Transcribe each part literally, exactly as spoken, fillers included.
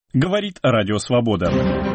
Говорит Радио Свобода.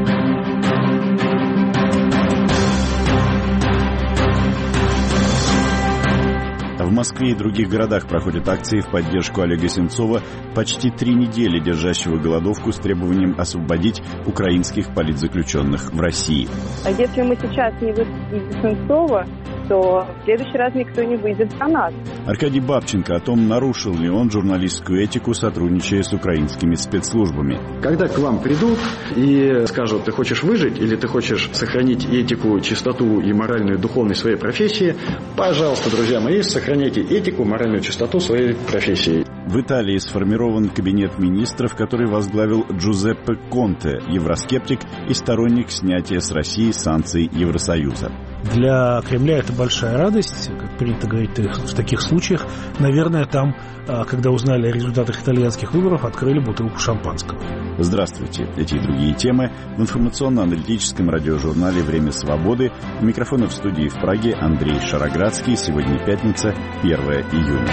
В Москве и других городах проходят акции в поддержку Олега Сенцова, почти три недели держащего голодовку с требованием освободить украинских политзаключенных в России. А если мы сейчас не выпустим Сенцова, то в следующий раз никто не выйдет за нас. Аркадий Бабченко о том, нарушил ли он журналистскую этику, сотрудничая с украинскими спецслужбами. Когда к вам придут и скажут, ты хочешь выжить или ты хочешь сохранить этику, чистоту и моральную духовность своей профессии, пожалуйста, друзья мои, сохраняйте этику, моральную чистоту своей профессии. В Италии сформирован кабинет министров, который возглавил Джузеппе Конте, евроскептик и сторонник снятия с России санкций Евросоюза. Для Кремля это большая радость, как принято говорить в таких случаях. Наверное, там, когда узнали о результатах итальянских выборов, открыли бутылку шампанского. Здравствуйте. Эти и другие темы в информационно-аналитическом радиожурнале «Время свободы». У микрофона в студии в Праге Андрей Шароградский. Сегодня пятница, первое июня.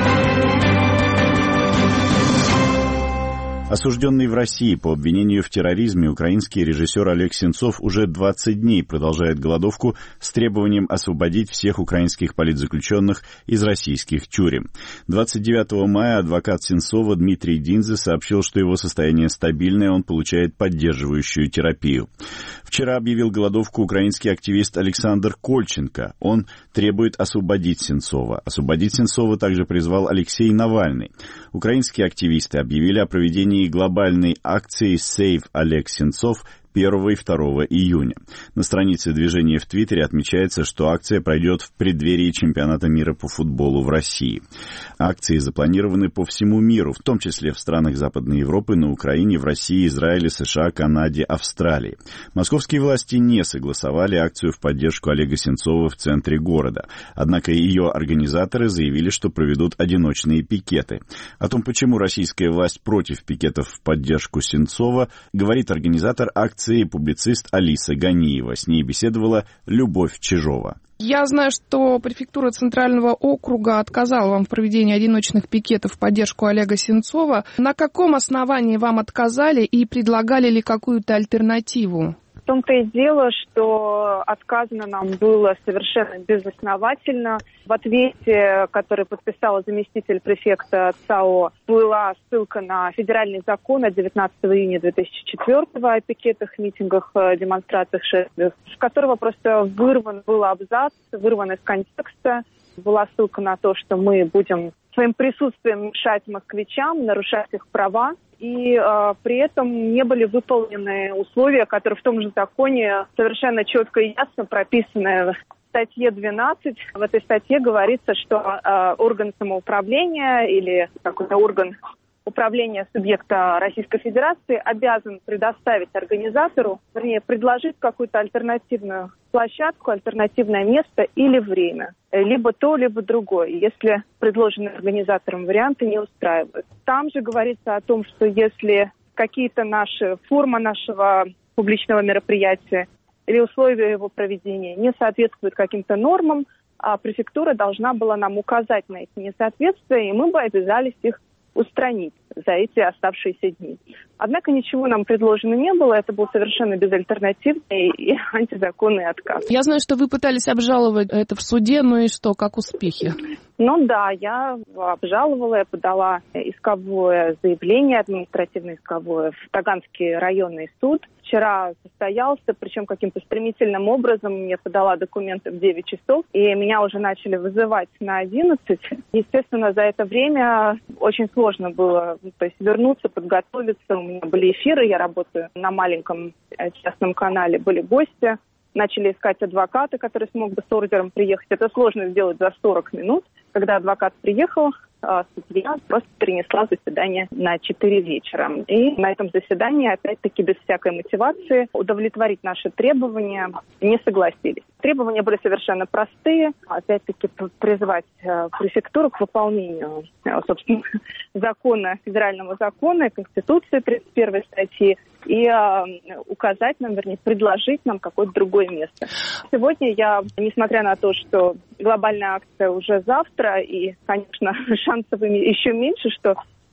Осужденный в России по обвинению в терроризме украинский режиссер Олег Сенцов уже двадцать дней продолжает голодовку с требованием освободить всех украинских политзаключенных из российских тюрем. двадцать девятого мая адвокат Сенцова Дмитрий Динзе сообщил, что его состояние стабильное, он получает поддерживающую терапию. Вчера объявил голодовку украинский активист Александр Кольченко. Он требует освободить Сенцова. Освободить Сенцова также призвал Алексей Навальный. Украинские активисты объявили о проведении глобальной акции «Save Олег Сенцов» первого и второго июня. На странице движения в Твиттере отмечается, что акция пройдет в преддверии чемпионата мира по футболу в России. Акции запланированы по всему миру, в том числе в странах Западной Европы, на Украине, в России, Израиле, США, Канаде, Австралии. Московские власти не согласовали акцию в поддержку Олега Сенцова в центре города. Однако ее организаторы заявили, что проведут одиночные пикеты. О том, почему российская власть против пикетов в поддержку Сенцова, говорит организатор акции и публицист Алиса Ганиева. С ней беседовала Любовь Чижова. Я знаю, что префектура Центрального округа отказала вам в проведении одиночных пикетов в поддержку Олега Сенцова. На каком основании вам отказали и предлагали ли какую-то альтернативу? В том-то и дело, что отказано нам было совершенно безосновательно. В ответе, который подписала заместитель префекта ЦАО, была ссылка на федеральный закон от девятнадцатого июня две тысячи четвёртого о пикетах, митингах, демонстрациях, шествиях, с которого просто вырван был абзац, вырван из контекста. Была ссылка на то, что мы будем своим присутствием мешать москвичам, нарушать их права. И э, при этом не были выполнены условия, которые в том же законе совершенно четко и ясно прописаны. В статье двенадцать, в этой статье говорится, что э, орган самоуправления или какой-то орган управления субъекта Российской Федерации обязан предоставить организатору, вернее, предложить какую-то альтернативную площадку, альтернативное место или время. Либо то, либо другое, если предложенные организатором варианты не устраивают. Там же говорится о том, что если какие-то наши, форма нашего публичного мероприятия или условия его проведения не соответствуют каким-то нормам, а префектура должна была нам указать на эти несоответствия, и мы бы обязались их устранить за эти оставшиеся дни. Однако ничего нам предложено не было, это был совершенно безальтернативный и антизаконный отказ. Я знаю, что вы пытались обжаловать это в суде, ну и что, как успехи? Ну да, я обжаловала, я подала исковое заявление, административно-исковое, в Таганский районный суд. Вчера состоялся, причем каким-то стремительным образом. Я подала документы в девять часов, и меня уже начали вызывать на одиннадцать. Естественно, за это время очень сложно было, то есть вернуться, подготовиться. У меня были эфиры, я работаю на маленьком частном канале, были гости. Начали искать адвоката, который смог бы с ордером приехать. Это сложно сделать за сорок минут. Когда адвокат приехал, судья просто перенесла заседание на четыре вечера. И на этом заседании, опять-таки, без всякой мотивации удовлетворить наши требования не согласились. Требования были совершенно простые. Опять-таки, призвать префектуру к выполнению, собственно, закона, федерального закона, Конституции тридцать первой статьи, и э, указать нам, вернее, предложить нам какое-то другое место. Сегодня я, несмотря на то, что глобальная акция уже завтра, и, конечно, шансов еще меньше, что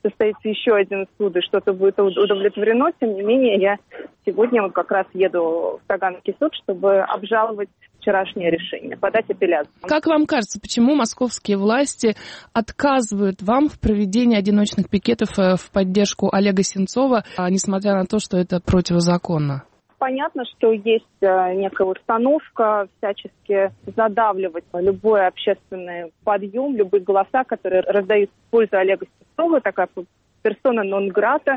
состоится еще один суд и что-то будет удовлетворено. Тем не менее, я сегодня вот как раз еду в Таганский суд, чтобы обжаловать вчерашнее решение, подать апелляцию. Как вам кажется, почему московские власти отказывают вам в проведении одиночных пикетов в поддержку Олега Сенцова, несмотря на то, что это противозаконно? Понятно, что есть некая установка всячески задавливать любой общественный подъем, любые голоса, которые раздают в пользу Олега Сенцова, такая персона нон-грата,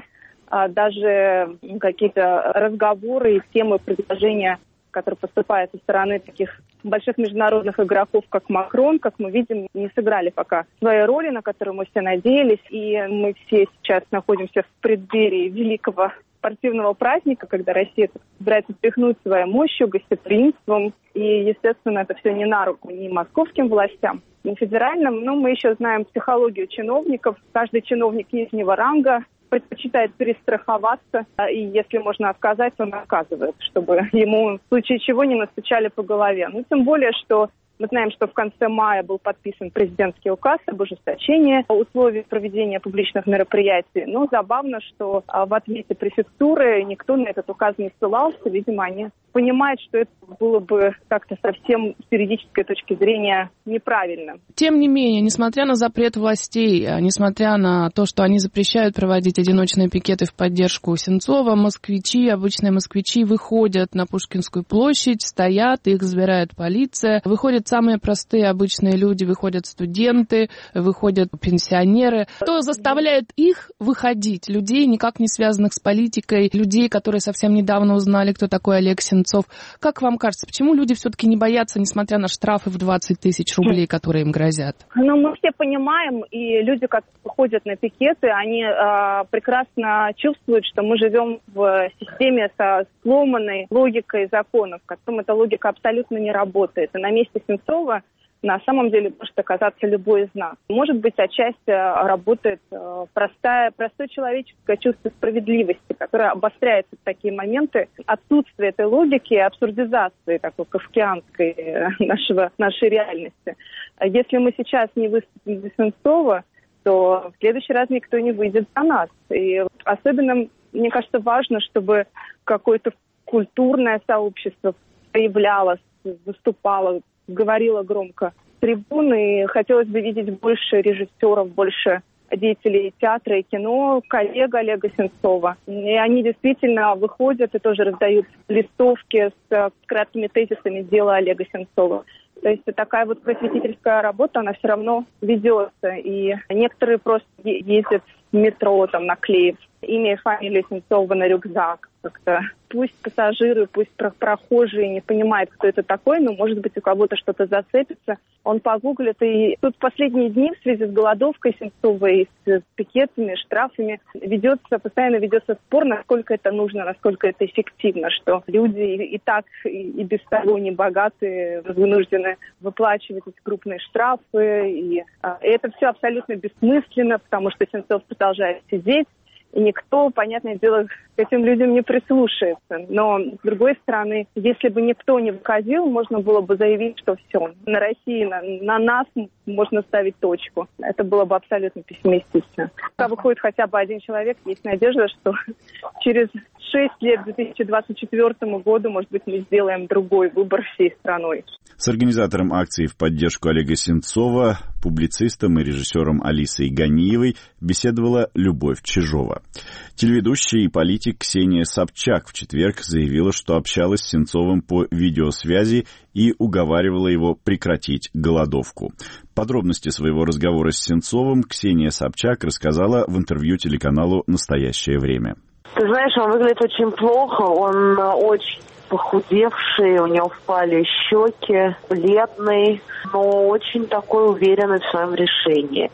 даже какие-то разговоры и темы предложения, которые поступают со стороны таких больших международных игроков, как Макрон, как мы видим, не сыграли пока своей роли, на которую мы все надеялись. И мы все сейчас находимся в преддверии великого спортивного праздника, когда Россия собирается тряхнуть своей мощью, гостеприимством. И, естественно, это все не на руку ни московским властям, ни федеральным. Но мы еще знаем психологию чиновников. Каждый чиновник нижнего ранга предпочитает перестраховаться, и если можно отказать, то наказывает, чтобы ему в случае чего не настучали по голове. Ну, тем более, что мы знаем, что в конце мая был подписан президентский указ об ужесточении условий проведения публичных мероприятий. Но забавно, что в ответе префектуры никто на этот указ не ссылался. Видимо, они понимают, что это было бы как-то совсем с юридической точки зрения неправильно. Тем не менее, несмотря на запрет властей, несмотря на то, что они запрещают проводить одиночные пикеты в поддержку Сенцова, москвичи, обычные москвичи выходят на Пушкинскую площадь, стоят, их забирает полиция, выходят самые простые обычные люди, выходят студенты, выходят пенсионеры. Что заставляет их выходить? Людей, никак не связанных с политикой, людей, которые совсем недавно узнали, кто такой Олег Сенцов. Как вам кажется, почему люди все-таки не боятся, несмотря на штрафы в двадцать тысяч рублей, которые им грозят? Ну, мы все понимаем, и люди, которые ходят на пикеты, они э, прекрасно чувствуют, что мы живем в системе со сломанной логикой законов, в котором эта логика абсолютно не работает. И на месте Сенцова на самом деле может оказаться любой из нас. Может быть, отчасти работает простая, простое человеческое чувство справедливости, которое обостряется в такие моменты. Отсутствие этой логики и абсурдизации такой кафкианской нашего, нашей реальности. Если мы сейчас не выступим за Сенцова, то в следующий раз никто не выйдет за нас. И особенно, мне кажется, важно, чтобы какое-то культурное сообщество проявлялось, выступало, говорила громко с трибуны, и хотелось бы видеть больше режиссеров, больше деятелей театра и кино, коллег Олега Сенцова. И они действительно выходят и тоже раздают листовки с краткими тезисами дела Олега Сенцова. То есть такая вот просветительская работа, она все равно ведется. И некоторые просто ездят в метро, там, наклеив имя и фамилию Сенцова на рюкзак. Как-то пусть пассажиры, пусть прохожие не понимают, кто это такой, но, может быть, у кого-то что-то зацепится. Он погуглит. И тут последние дни в связи с голодовкой Сенцова и с пикетами, штрафами ведется, постоянно ведется спор, насколько это нужно, насколько это эффективно, что люди и так и без того не богатые, вынуждены выплачивать эти крупные штрафы. И, а, и это все абсолютно бессмысленно, потому что Сенцов продолжает сидеть. И никто, понятное дело, к этим людям не прислушается. Но, с другой стороны, если бы никто не выходил, можно было бы заявить, что все, на России, на, на нас можно ставить точку. Это было бы абсолютно пессимистично. Когда выходит хотя бы один человек, есть надежда, что через шесть лет, к две тысячи двадцать четвёртому году, может быть, мы сделаем другой выбор всей страной. С организатором акции в поддержку Олега Сенцова, публицистом и режиссером Алисой Ганиевой беседовала Любовь Чижова. Телеведущая и политик Ксения Собчак в четверг заявила, что общалась с Сенцовым по видеосвязи и уговаривала его прекратить голодовку. Подробности своего разговора с Сенцовым Ксения Собчак рассказала в интервью телеканалу «Настоящее время». Ты знаешь, он выглядит очень плохо, он очень похудевший, у него впали щеки, бледный, но очень такой уверенный в своем решении.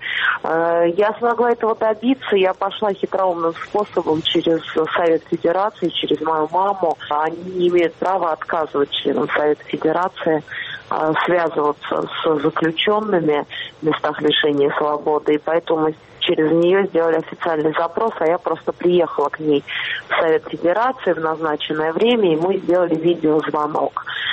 Я смогла этого добиться, я пошла хитроумным способом через Совет Федерации, через мою маму. Они не имеют права отказывать членам Совета Федерации связываться с заключенными в местах лишения свободы, и поэтому через нее сделали официальный запрос, а я просто приехала к ней в Совет Федерации в назначенное время, и мы сделали видеозвонок.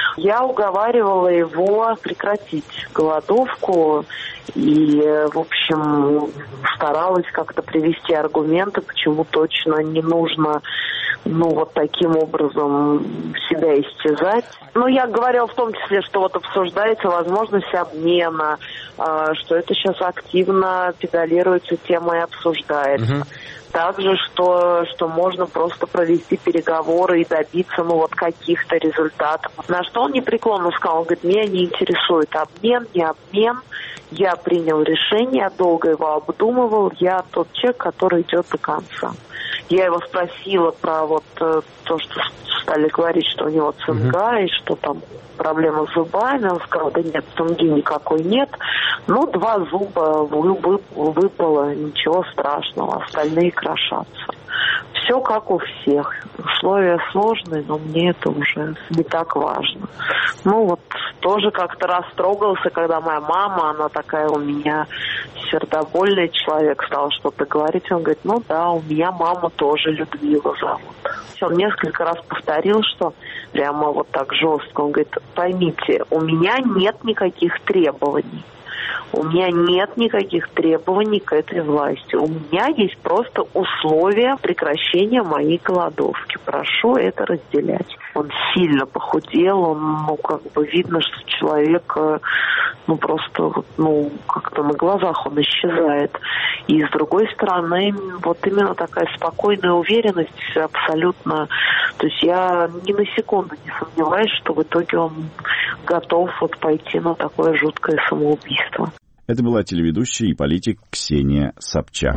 Я уговаривала его прекратить голодовку и, в общем, старалась как-то привести аргументы, почему точно не нужно, ну, вот таким образом себя истязать. Ну, я говорила в том числе, что вот обсуждается возможность обмена, что это сейчас активно педалируется тема и обсуждается. Угу. Также, что, что можно просто провести переговоры и добиться, ну, вот каких-то результатов. На что он непреклонно сказал, он говорит, меня не интересует обмен, не обмен. Я принял решение, я долго его обдумывал, я тот человек, который идет до конца. Я его спросила про вот э, то, что стали говорить, что у него цинга, mm-hmm. и что там проблема с зубами. Он сказал, да нет, цинги никакой нет. Ну, два зуба выпало, ничего страшного, остальные крошатся. Все как у всех. Условия сложные, но мне это уже не так важно. Ну вот, тоже как-то растрогался, когда моя мама, она такая у меня сердобольный человек, стала что-то говорить. Он говорит, ну да, у меня мама тоже Людмила зовут. Он несколько раз повторил, что прямо вот так жестко. Он говорит, поймите, у меня нет никаких требований. У меня нет никаких требований к этой власти. У меня есть просто условия прекращения моей голодовки. Прошу это разделять. Он сильно похудел, он, ну, как бы видно, что человек, ну, просто, ну, как-то на глазах он исчезает. И с другой стороны, вот именно такая спокойная уверенность абсолютно. То есть я ни на секунду не сомневаюсь, что в итоге он готов вот пойти на такое жуткое самоубийство. Это была телеведущая и политик Ксения Собчак.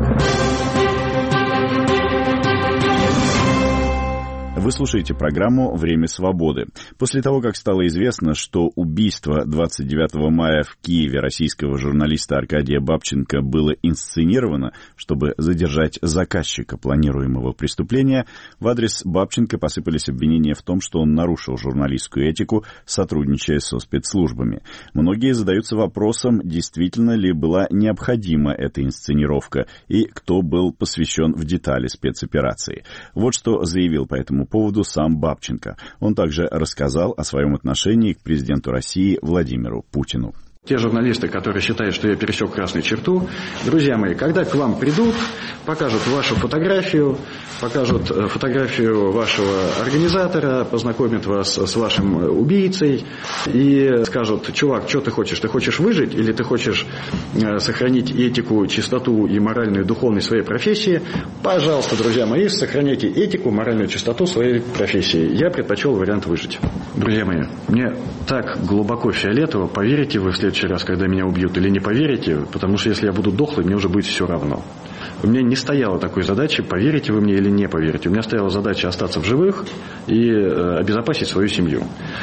Вы слушаете программу «Время свободы». После того, как стало известно, что убийство двадцать девятого мая в Киеве российского журналиста Аркадия Бабченко было инсценировано, чтобы задержать заказчика планируемого преступления, в адрес Бабченко посыпались обвинения в том, что он нарушил журналистскую этику, сотрудничая со спецслужбами. Многие задаются вопросом, действительно ли была необходима эта инсценировка и кто был посвящен в детали спецоперации. Вот что заявил по этому поводу сам Бабченко. Он также рассказал о своем отношении к президенту России Владимиру Путину. Те журналисты, которые считают, что я пересек красную черту, друзья мои, когда к вам придут, покажут вашу фотографию, покажут фотографию вашего организатора, познакомят вас с вашим убийцей и скажут, чувак, что ты хочешь? Ты хочешь выжить или ты хочешь сохранить этику, чистоту и моральную духовность своей профессии? Пожалуйста, друзья мои, сохраняйте этику, моральную чистоту своей профессии. Я предпочел вариант выжить. Друзья мои, мне так глубоко фиолетово, поверите вы в следующий раз, когда меня убьют, или не поверите, потому что если я буду дохлый, мне уже будет все равно. У меня не стояло такой задачи, поверите вы мне или не поверите. У меня стояла задача остаться в живых и э, обезопасить свою семью.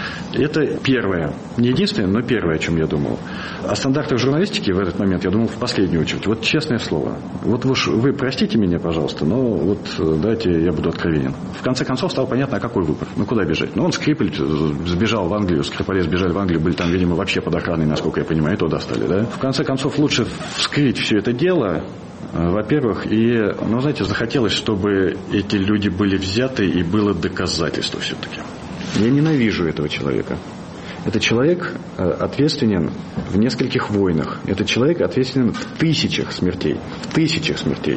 Это первое. Не единственное, но первое, о чем я думал. О стандартах журналистики в этот момент я думал в последнюю очередь. Вот честное слово. Вот вы, вы простите меня, пожалуйста, но вот давайте я буду откровенен. В конце концов стало понятно, а какой выбор. Ну, куда бежать? Ну, он Скрипаль сбежал в Англию, Скрипале сбежали в Англию, были там, видимо, вообще под охраной, насколько я понимаю, и то достали, да? В конце концов, лучше вскрыть все это дело, во-первых, и, ну, знаете, захотелось, чтобы эти люди были взяты и было доказательство все-таки. Я ненавижу этого человека. Этот человек ответственен в нескольких войнах. Этот человек ответственен в тысячах смертей. В тысячах смертей.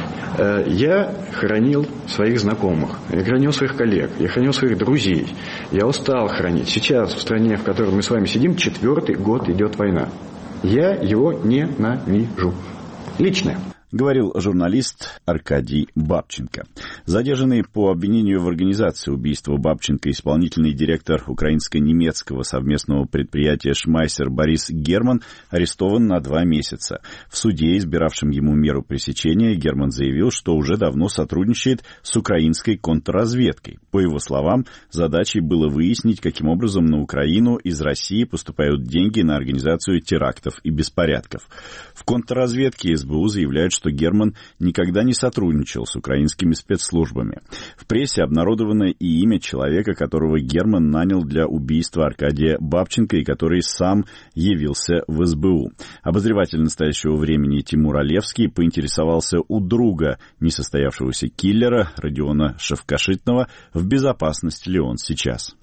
Я хранил своих знакомых, я хранил своих коллег, я хранил своих друзей. Я устал хранить. Сейчас в стране, в которой мы с вами сидим, четвертый год идет война. Я его ненавижу. Лично. Говорил журналист Аркадий Бабченко. Задержанный по обвинению в организации убийства Бабченко исполнительный директор украинско-немецкого совместного предприятия «Шмайсер» Борис Герман арестован на два месяца. В суде, избиравшем ему меру пресечения, Герман заявил, что уже давно сотрудничает с украинской контрразведкой. По его словам, задачей было выяснить, каким образом на Украину из России поступают деньги на организацию терактов и беспорядков. В контрразведке СБУ заявляют, что Герман никогда не сотрудничал с украинскими спецслужбами. В прессе обнародовано и имя человека, которого Герман нанял для убийства Аркадия Бабченко и который сам явился в СБУ. Обозреватель настоящего времени Тимур Олевский поинтересовался у друга несостоявшегося киллера Родиона Шевкашитного, в безопасности ли он сейчас.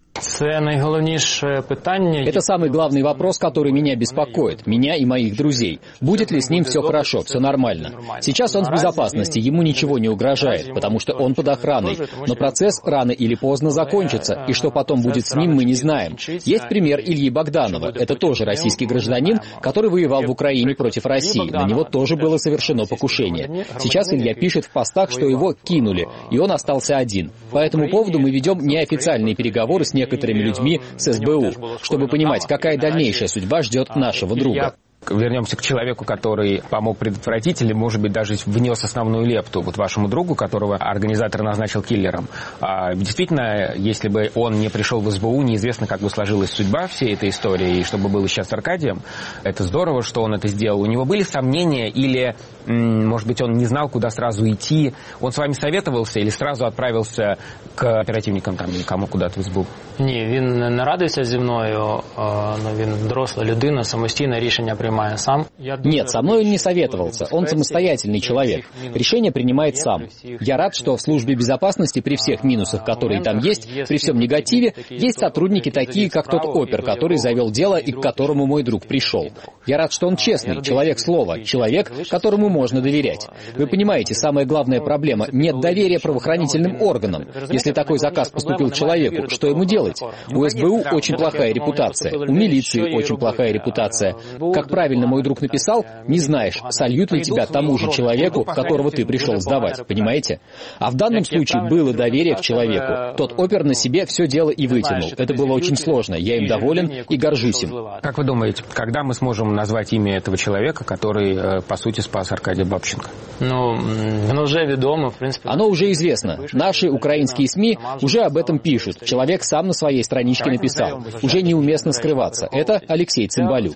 Это самый главный вопрос, который меня беспокоит, меня и моих друзей. Будет ли с ним все хорошо, все нормально? Сейчас он в безопасности, ему ничего не угрожает, потому что он под охраной. Но процесс рано или поздно закончится, и что потом будет с ним, мы не знаем. Есть пример Ильи Богданова. Это тоже российский гражданин, который воевал в Украине против России. На него тоже было совершено покушение. Сейчас Илья пишет в постах, что его кинули, и он остался один. По этому поводу мы ведем неофициальные переговоры с некоторыми людьми с эс бэ у, чтобы понимать, какая дальнейшая судьба ждет нашего друга. Вернемся к человеку, который помог предотвратить или, может быть, даже внес основную лепту вот вашему другу, которого организатор назначил киллером. А, действительно, если бы он не пришел в эс бэ у, неизвестно, как бы сложилась судьба всей этой истории, и что бы было сейчас с Аркадием. Это здорово, что он это сделал. У него были сомнения или, может быть, он не знал, куда сразу идти? Он с вами советовался или сразу отправился к оперативникам там, или кому куда-то в эс бэ у? Ні, він не радився зі мною, но він доросла людина, самостійне рішення приймає сам. Нет, со мной он не советовался, он самостоятельный человек. Решение принимает сам. Я рад, что в службе безопасности при всех минусах, которые там есть, при всем негативе, есть сотрудники такие, как тот опер, который завел дело и к которому мой друг пришел. Я рад, что он честный, человек слова, человек, которому можно доверять. Вы понимаете, самая главная проблема — нет доверия правоохранительным органам. Если такой заказ поступил человеку, что ему делать? У эс бэ у очень плохая репутация, у милиции очень плохая репутация. Как правильно мой друг написал, не знаешь, сольют ли тебя тому же человеку, которого ты пришел сдавать, понимаете? А в данном случае было доверие к человеку. Тот опер на себе все дело и вытянул. Это было очень сложно, я им доволен и горжусь им. Как вы думаете, когда мы сможем назвать имя этого человека, который, по сути, спас Аркадия Бабченко? Ну, оно уже ведомо, в принципе. Оно уже известно. Наши украинские СМИ уже об этом пишут. Человек сам на своей страничке написал. Уже неуместно скрываться. Это Алексей Цымбалюк.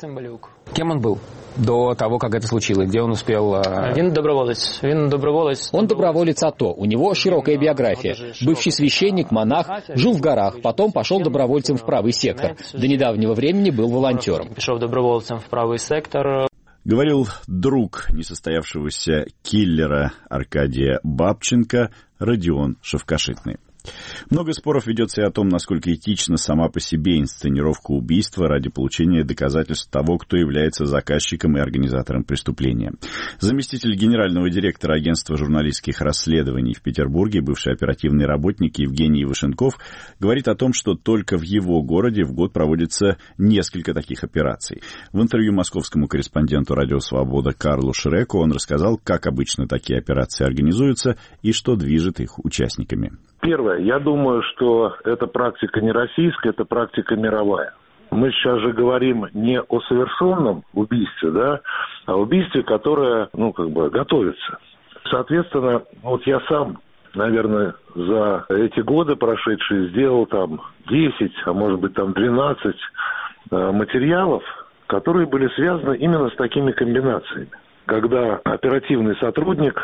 Кем он был до того, как это случилось? Где он успел... Он доброволец. Он доброволец. Он доброволец АТО. У него широкая биография. Бывший священник, монах, жил в горах, потом пошел добровольцем в правый сектор. До недавнего времени был волонтером. Пошел добровольцем в правый сектор. Говорил друг несостоявшегося киллера Аркадия Бабченко Родион Шовкашитный. Много споров ведется и о том, насколько этична сама по себе инсценировка убийства ради получения доказательств того, кто является заказчиком и организатором преступления. Заместитель генерального директора агентства журналистских расследований в Петербурге, бывший оперативный работник Евгений Вашенков, говорит о том, что только в его городе в год проводится несколько таких операций. В интервью московскому корреспонденту «Радио Свобода» Карлу Шреку он рассказал, как обычно такие операции организуются и что движет их участниками. Первое. Я думаю, что эта практика не российская, это практика мировая. Мы сейчас же говорим не о совершенном убийстве, да, а убийстве, которое, ну, как бы, готовится. Соответственно, вот я сам, наверное, за эти годы прошедшие сделал там десять, а может быть там двенадцать э, материалов, которые были связаны именно с такими комбинациями. Когда оперативный сотрудник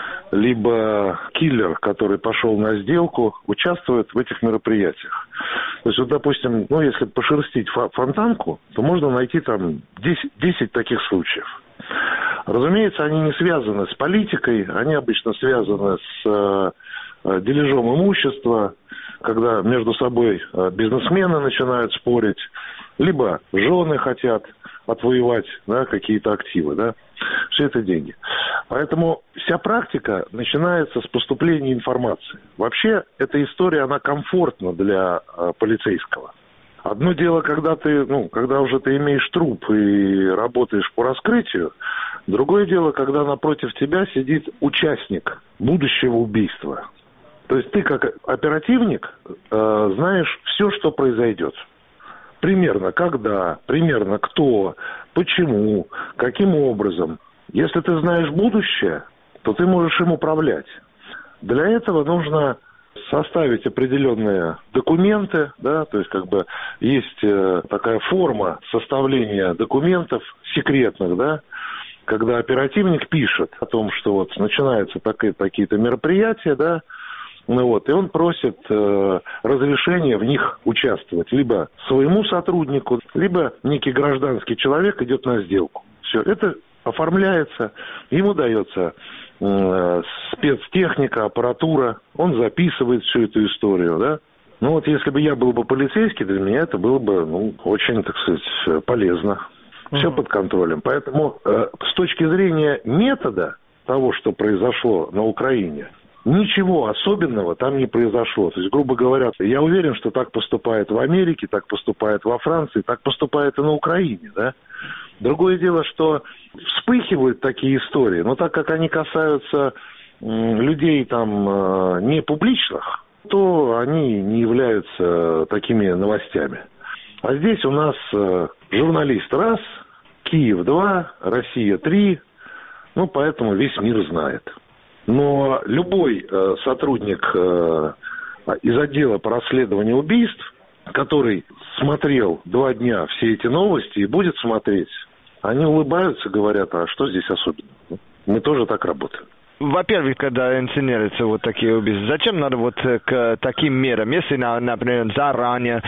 либо киллер, который пошел на сделку, участвует в этих мероприятиях. То есть, вот, допустим, ну, если пошерстить фонтанку, то можно найти там десять, десять таких случаев. Разумеется, они не связаны с политикой, они обычно связаны с э, дележом имущества, когда между собой бизнесмены начинают спорить, либо жены хотят отвоевать, да, какие-то активы, да, все это деньги. Поэтому вся практика начинается с поступления информации. Вообще, эта история, она комфортна для э, полицейского. Одно дело, когда ты, ну, когда уже ты имеешь труп и работаешь по раскрытию, другое дело, когда напротив тебя сидит участник будущего убийства. То есть ты, как оперативник, э, знаешь все, что произойдет. Примерно когда, примерно кто, почему, каким образом. Если ты знаешь будущее, то ты можешь им управлять. Для этого нужно составить определенные документы, да, то есть как бы есть э, такая форма составления документов секретных, да, когда оперативник пишет о том, что вот начинаются такие, такие-то мероприятия, да, ну вот, и он просит э, разрешения в них участвовать. Либо своему сотруднику, либо некий гражданский человек идет на сделку. Все, это оформляется, ему дается э, спецтехника, аппаратура, он записывает всю эту историю, да. Ну вот если бы я был бы полицейский, для меня это было бы, ну, очень, так сказать, полезно. Все mm-hmm. под контролем. Поэтому э, с точки зрения метода того, что произошло на Украине, ничего особенного там не произошло. То есть, грубо говоря, я уверен, что так поступает в Америке, так поступает во Франции, так поступает и на Украине, да. Другое дело, что вспыхивают такие истории, но так как они касаются м, людей там э, не публичных, то они не являются такими новостями. А здесь у нас э, журналист раз, Киев два, Россия три, ну поэтому весь мир знает. Но любой э, сотрудник э, из отдела по расследованию убийств, который смотрел два дня все эти новости и будет смотреть, они улыбаются, говорят, а что здесь особенно? Мы тоже так работаем. Во-первых, когда инсценируются вот такие убийства, зачем надо вот к таким мерам? Если, например, заранее,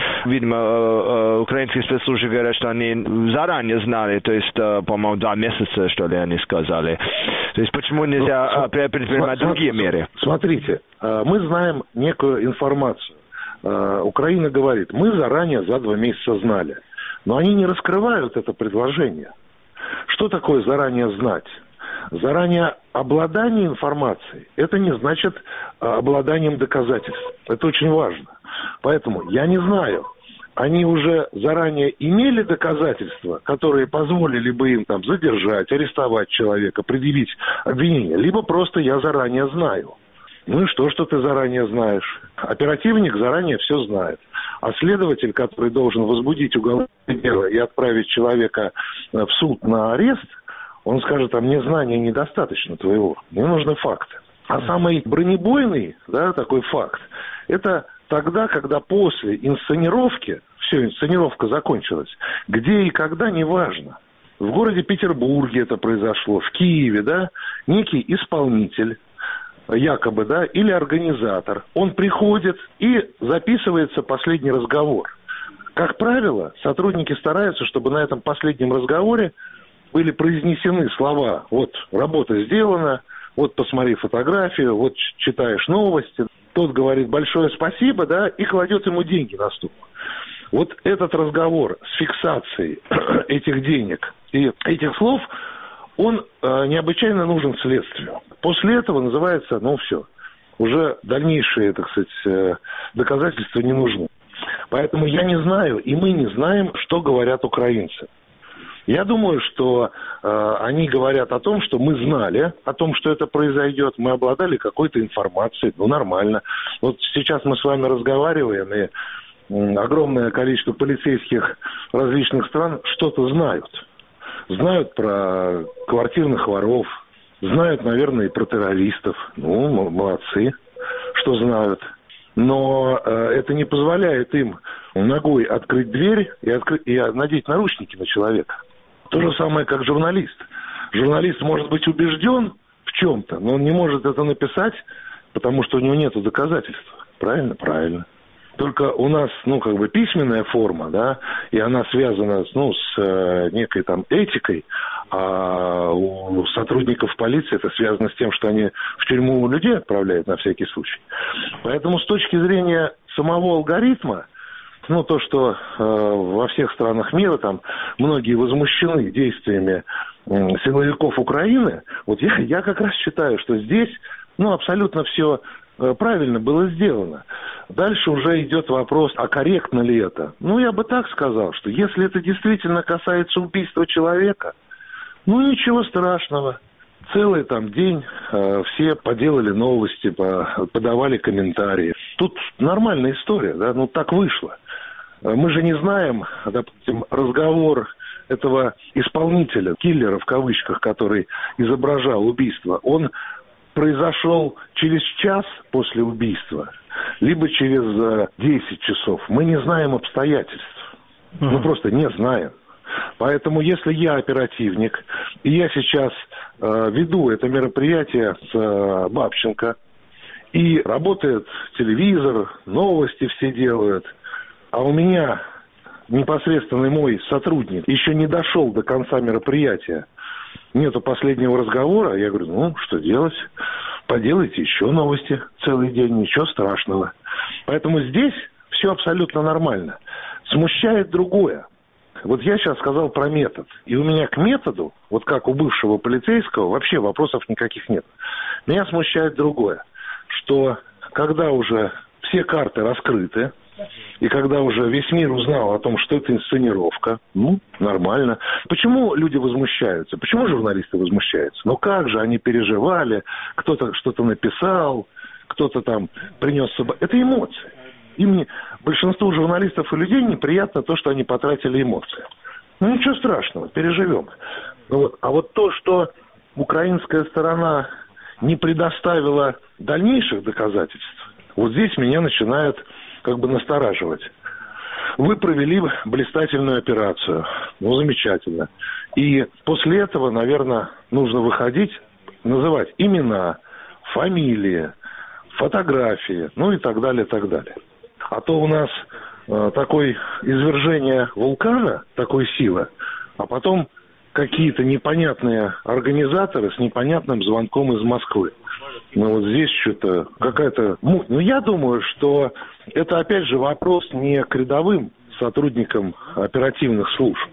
видимо, украинские спецслужбы говорят, что они заранее знали, то есть, по-моему, два месяца, что ли, они сказали. То есть, почему нельзя ну, предпринимать см- другие меры? Смотрите, мы знаем некую информацию. Украина говорит, мы заранее за два месяца знали. Но они не раскрывают это предложение. Что такое заранее знать? Заранее обладание информацией, это не значит обладанием доказательств. Это очень важно. Поэтому я не знаю, они уже заранее имели доказательства, которые позволили бы им там задержать, арестовать человека, предъявить обвинение, либо просто я заранее знаю. Ну и что, что ты заранее знаешь? Оперативник заранее все знает. А следователь, который должен возбудить уголовное дело и отправить человека в суд на арест, он скажет, а мне знания недостаточно твоего, мне нужны факты. А самый бронебойный, да, такой факт, это тогда, когда после инсценировки, все, инсценировка закончилась, где и когда, неважно. В городе Петербурге это произошло, в Киеве, да, некий исполнитель, якобы, да, или организатор, он приходит и записывается последний разговор. Как правило, сотрудники стараются, чтобы на этом последнем разговоре были произнесены слова, вот работа сделана, вот посмотри фотографию, вот читаешь новости, тот говорит большое спасибо, да, и кладет ему деньги на стол. Вот этот разговор с фиксацией этих денег и этих слов, он э, необычайно нужен следствию. После этого называется, ну все, уже дальнейшие, так сказать, э, доказательства не нужны. Поэтому я не знаю, и мы не знаем, что говорят украинцы. Я думаю, что э, они говорят о том, что мы знали о том, что это произойдет, мы обладали какой-то информацией, ну нормально. Вот сейчас мы с вами разговариваем, и э, огромное количество полицейских различных стран что-то знают. Знают про квартирных воров, знают, наверное, и про террористов. Ну, молодцы, что знают. Но э, это не позволяет им ногой открыть дверь и, открыть, и надеть наручники на человека. То же самое, как журналист. Журналист может быть убежден в чем-то, но он не может это написать, потому что у него нет доказательств. Правильно? Правильно. Только у нас, ну, как бы письменная форма, да, и она связана, ну, с э, некой там этикой, а у сотрудников полиции это связано с тем, что они в тюрьму людей отправляют на всякий случай. Поэтому с точки зрения самого алгоритма, ну, то, что э, во всех странах мира там многие возмущены действиями э, силовиков Украины, вот я, я как раз считаю, что здесь, ну, абсолютно все э, правильно было сделано. Дальше уже идет вопрос, а корректно ли это? Ну, я бы так сказал, что если это действительно касается убийства человека, ну, ничего страшного. Целый там день э, все поделали новости, по, подавали комментарии. Тут нормальная история, да, ну так вышло. Мы же не знаем, допустим, разговор этого исполнителя, киллера в кавычках, который изображал убийство, он произошел через час после убийства, либо через десять часов. Мы не знаем обстоятельств. Мы uh-huh. просто не знаем. Поэтому, если я оперативник, и я сейчас э, веду это мероприятие с э, Бабченко, и работает телевизор, новости все делают, а у меня непосредственный мой сотрудник еще не дошел до конца мероприятия, нету последнего разговора, я говорю, ну, что делать? Поделайте еще новости целый день, ничего страшного. Поэтому здесь все абсолютно нормально. Смущает другое. Вот я сейчас сказал про метод. И у меня к методу, вот как у бывшего полицейского, вообще вопросов никаких нет. Меня смущает другое, что когда уже все карты раскрыты, и когда уже весь мир узнал о том, что это инсценировка, ну, нормально. Почему люди возмущаются? Почему журналисты возмущаются? Ну как же они переживали, кто-то что-то написал, кто-то там принес с собой. Это эмоции. Им не... Большинству журналистов и людей неприятно то, что они потратили эмоции. Ну ничего страшного, переживем. Ну, вот. А вот то, что украинская сторона не предоставила дальнейших доказательств, вот здесь меня начинает как бы настораживать. Вы провели блистательную операцию. Ну, замечательно. И после этого, наверное, нужно выходить, называть имена, фамилии, фотографии, ну и так далее, так далее. А то у нас э, такое извержение вулкана, такой силы, а потом какие-то непонятные организаторы с непонятным звонком из Москвы. Ну вот здесь что-то какая-то... Ну я думаю, что это опять же вопрос не к рядовым сотрудникам оперативных служб.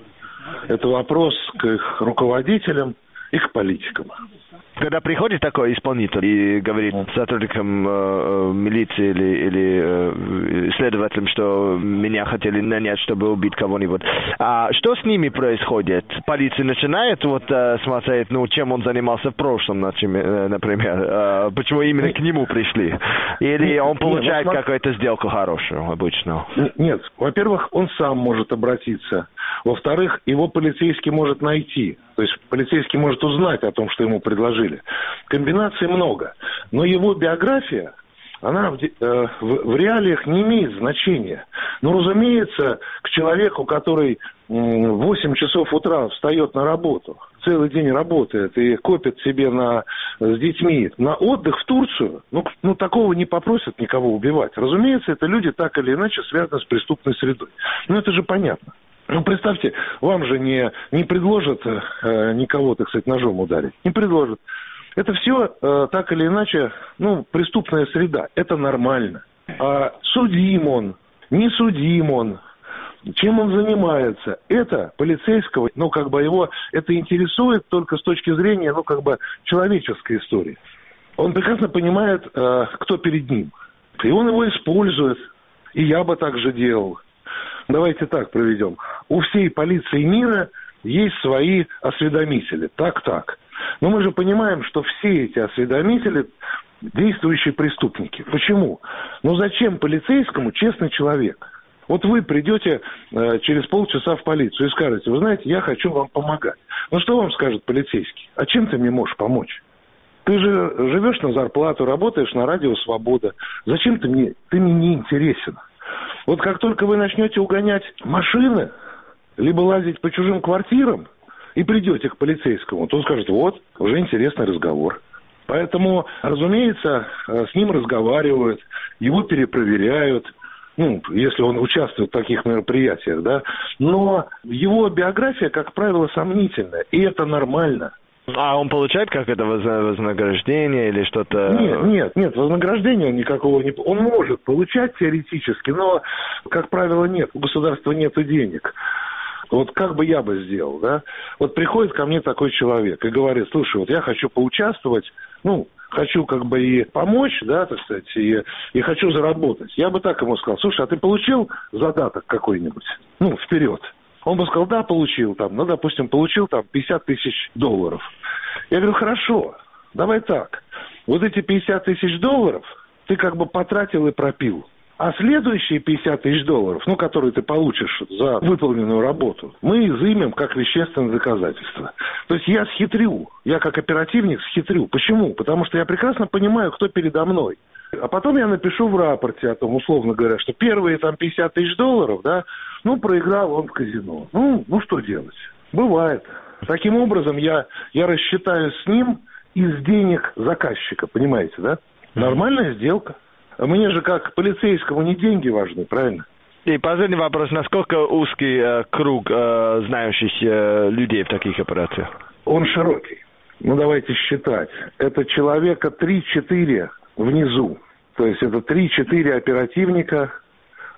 Это вопрос к их руководителям и к политикам. Когда приходит такой исполнитель и говорит сотрудникам э, милиции или, или э, следователям, что меня хотели нанять, чтобы убить кого-нибудь, а что с ними происходит? Полиция начинает вот э, смотреть, ну, чем он занимался в прошлом, например, э, почему именно к нему пришли? Или он получает нет, какую-то сделку хорошую обычно? Нет, во-первых, он сам может обратиться. Во-вторых, его полицейский может найти. То есть полицейский может узнать о том, что ему предложили. Комбинаций много. Но его биография, она в, э, в, в реалиях не имеет значения. Но, разумеется, к человеку, который в восемь часов утра встает на работу, целый день работает и копит себе на, с детьми на отдых в Турцию, ну, ну такого не попросят никого убивать. Разумеется, это люди так или иначе связаны с преступной средой. Ну, это же понятно. Ну, представьте, вам же не, не предложат э, никого, так сказать, ножом ударить. Не предложат. Это все э, так или иначе, ну, преступная среда. Это нормально. А судим он, не судим он, чем он занимается, это полицейского, ну, как бы его, это интересует только с точки зрения, ну, как бы человеческой истории. Он прекрасно понимает, э, кто перед ним. И он его использует. И я бы так же делал. Давайте так проведем. У всей полиции мира есть свои осведомители. Так-так. Но мы же понимаем, что все эти осведомители действующие преступники. Почему? Ну зачем полицейскому честный человек? Вот вы придете э, через полчаса в полицию и скажете, вы знаете, я хочу вам помогать. Ну что вам скажет полицейский? А чем ты мне можешь помочь? Ты же живешь на зарплату, работаешь на радио «Свобода». Зачем ты мне? Ты мне не интересен. Вот как только вы начнете угонять машины, либо лазить по чужим квартирам, и придете к полицейскому, то он скажет, вот, уже интересный разговор. Поэтому, разумеется, с ним разговаривают, его перепроверяют, ну, если он участвует в таких мероприятиях, да. Но его биография, как правило, сомнительная, и это нормально. А он получает как-то вознаграждение или что-то? Нет, нет, нет, вознаграждения он никакого не... Он может получать теоретически, но, как правило, нет. У государства нет денег. Вот как бы я бы сделал, да? Вот приходит ко мне такой человек и говорит, слушай, вот я хочу поучаствовать, ну, хочу как бы и помочь, да, так сказать, и, и хочу заработать. Я бы так ему сказал, слушай, а ты получил задаток какой-нибудь? Ну, вперед. Он бы сказал, да, получил там, ну, допустим, получил там пятьдесят тысяч долларов. Я говорю, хорошо, давай так. Вот эти пятьдесят тысяч долларов ты как бы потратил и пропил. А следующие пятьдесят тысяч долларов, ну, которые ты получишь за выполненную работу, мы изымем как вещественное доказательство. То есть я схитрю, я как оперативник схитрю. Почему? Потому что я прекрасно понимаю, кто передо мной. А потом я напишу в рапорте о том, условно говоря, что первые там пятьдесят тысяч долларов, да, ну, проиграл он в казино. Ну, ну, что делать? Бывает. Таким образом, я, я рассчитаюсь с ним из денег заказчика, понимаете, да? Нормальная сделка. Мне же как полицейскому не деньги важны, правильно? И последний вопрос. Насколько узкий э, круг э, знающихся э, людей в таких операциях? Он широкий. Ну, давайте считать. Это человека три-четыре внизу. То есть это три-четыре оперативника,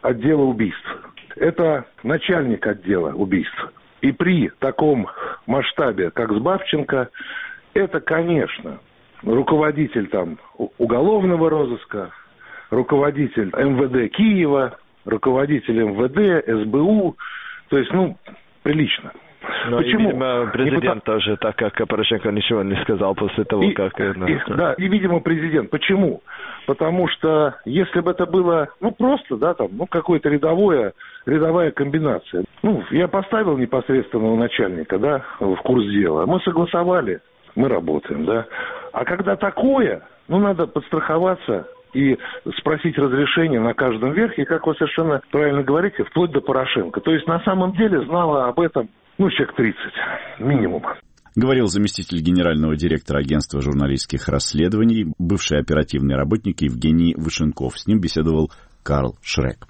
отдела убийств. Это начальник отдела убийств. И при таком масштабе, как Сбавченко, это, конечно, руководитель там уголовного розыска, руководитель эм вэ дэ Киева, руководитель эм вэ дэ, эс бэ у. То есть, ну, прилично. Но Почему? И, видимо, президент потому... тоже, так как Порошенко ничего не сказал после того, и, как... И, да, и, видимо, президент. Почему? Потому что если бы это было, ну, просто, да, там, ну, какое-то рядовое, рядовая комбинация. Ну, я поставил непосредственного начальника, да, в курс дела. Мы согласовали, мы работаем, да. А когда такое, ну, надо подстраховаться и спросить разрешение на каждом верхе, и, как вы совершенно правильно говорите, вплоть до Порошенко. То есть, на самом деле, знала об этом, ну, человек тридцать, минимум. Говорил заместитель генерального директора агентства журналистских расследований, бывший оперативный работник Евгений Вышенков. С ним беседовал Карл Шрек.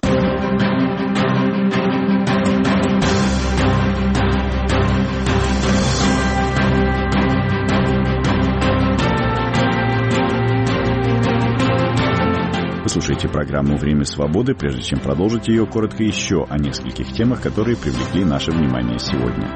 Вы слушаете программу «Время свободы». Прежде чем продолжить ее, коротко еще о нескольких темах, которые привлекли наше внимание сегодня.